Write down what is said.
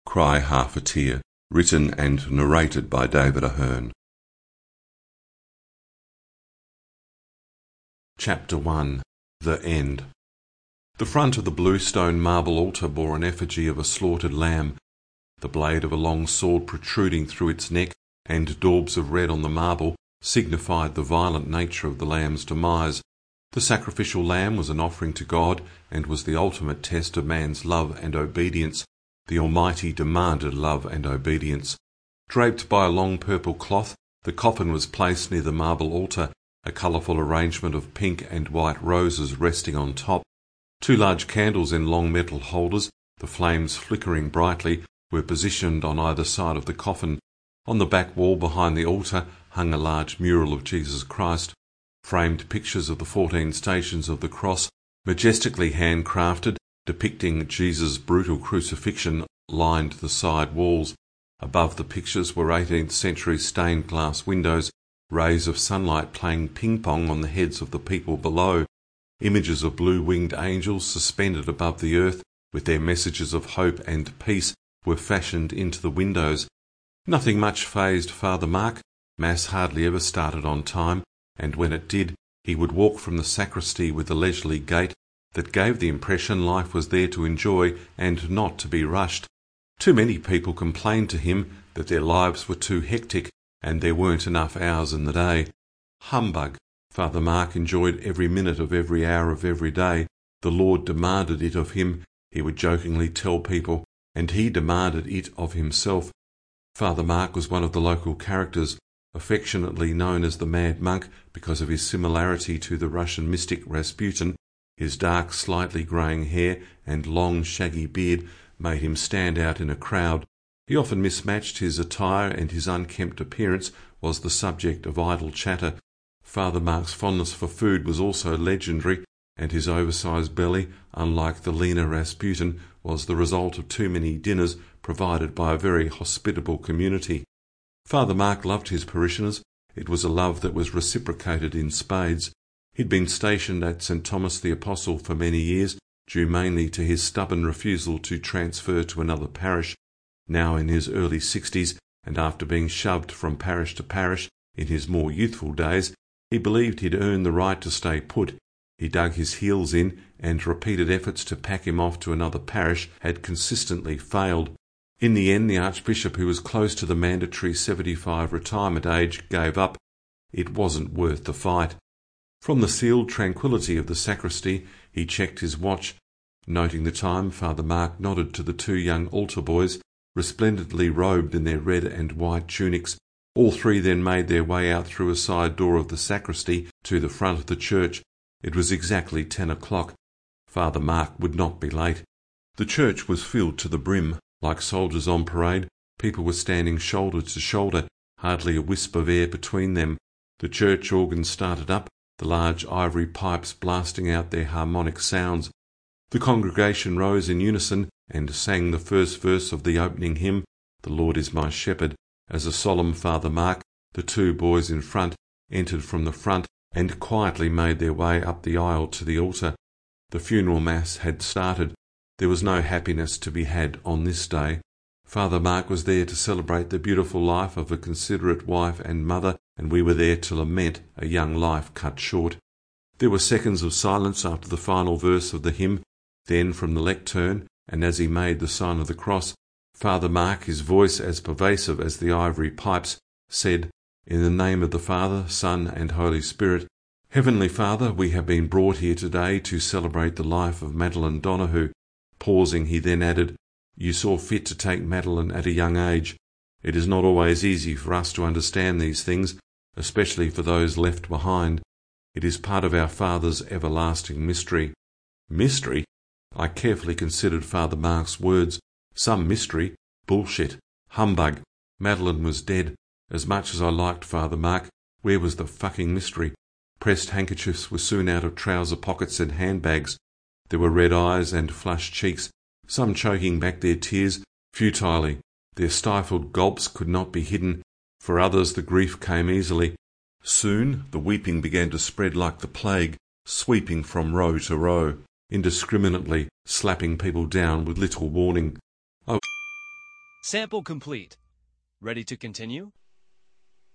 Cry Half a Tear, written and narrated by David Ahern. Chapter 1. The End. The front of the bluestone marble altar bore an effigy of a slaughtered lamb, the blade of a long sword protruding through its neck, and daubs of red on the marble signified the violent nature of the lamb's demise. The sacrificial lamb was an offering to God, and was the ultimate test of man's love and obedience. The Almighty demanded love and obedience. Draped by a long purple cloth, the coffin was placed near the marble altar, a colourful arrangement of pink and white roses resting on top. 2 large candles in long metal holders, the flames flickering brightly, were positioned on either side of the coffin. On the back wall behind the altar hung a large mural of Jesus Christ. Framed pictures of the 14 stations of the cross, majestically handcrafted, depicting Jesus' brutal crucifixion, lined the side walls. Above the pictures were 18th century stained glass windows, rays of sunlight playing ping-pong on the heads of the people below. Images of blue-winged angels suspended above the earth, with their messages of hope and peace, were fashioned into the windows. Nothing much fazed Father Mark. Mass hardly ever started on time, and when it did, he would walk from the sacristy with a leisurely gait that gave the impression life was there to enjoy and not to be rushed. Too many people complained to him that their lives were too hectic and there weren't enough hours in the day. Humbug! Father Mark enjoyed every minute of every hour of every day. The Lord demanded it of him, he would jokingly tell people, and he demanded it of himself. Father Mark was one of the local characters, affectionately known as the Mad Monk because of his similarity to the Russian mystic Rasputin. His dark, slightly greying hair and long, shaggy beard made him stand out in a crowd. He often mismatched his attire, and his unkempt appearance was the subject of idle chatter. Father Mark's fondness for food was also legendary, and his oversized belly, unlike the leaner Rasputin, was the result of too many dinners provided by a very hospitable community. Father Mark loved his parishioners. It was a love that was reciprocated in spades. He'd been stationed at St. Thomas the Apostle for many years, due mainly to his stubborn refusal to transfer to another parish. Now in his early 60s, and after being shoved from parish to parish in his more youthful days, he believed he'd earned the right to stay put. He dug his heels in, and repeated efforts to pack him off to another parish had consistently failed. In the end, the Archbishop, who was close to the mandatory 75 retirement age, gave up. It wasn't worth the fight. From the sealed tranquillity of the sacristy, he checked his watch. Noting the time, Father Mark nodded to the 2 young altar boys, resplendently robed in their red and white tunics. All 3 then made their way out through a side door of the sacristy to the front of the church. It was exactly 10 o'clock. Father Mark would not be late. The church was filled to the brim. Like soldiers on parade, people were standing shoulder to shoulder, hardly a wisp of air between them. The church organ started up, the large ivory pipes blasting out their harmonic sounds. The congregation rose in unison and sang the first verse of the opening hymn, "The Lord is my shepherd," as a solemn Father Mark, the 2 boys in front, entered from the front and quietly made their way up the aisle to the altar. The funeral mass had started. There was no happiness to be had on this day. Father Mark was there to celebrate the beautiful life of a considerate wife and mother, and we were there to lament a young life cut short. There were seconds of silence after the final verse of the hymn. Then from the lectern, and as he made the sign of the cross, Father Mark, his voice as pervasive as the ivory pipes, said, "In the name of the Father, Son, and Holy Spirit, Heavenly Father, we have been brought here today to celebrate the life of Madeline Donohoe." Pausing, he then added, "You saw fit to take Madeline at a young age. It is not always easy for us to understand these things, especially for those left behind. It is part of our Father's everlasting mystery." Mystery? I carefully considered Father Mark's words. Some mystery? Bullshit. Humbug. Madeline was dead. As much as I liked Father Mark, where was the fucking mystery? Pressed handkerchiefs were soon out of trouser pockets and handbags. There were red eyes and flushed cheeks, some choking back their tears futilely. Their stifled gulps could not be hidden. For others the grief came easily. Soon the weeping began to spread like the plague, sweeping from row to row, indiscriminately slapping people down with little warning. Oh, Sample complete. Ready to continue?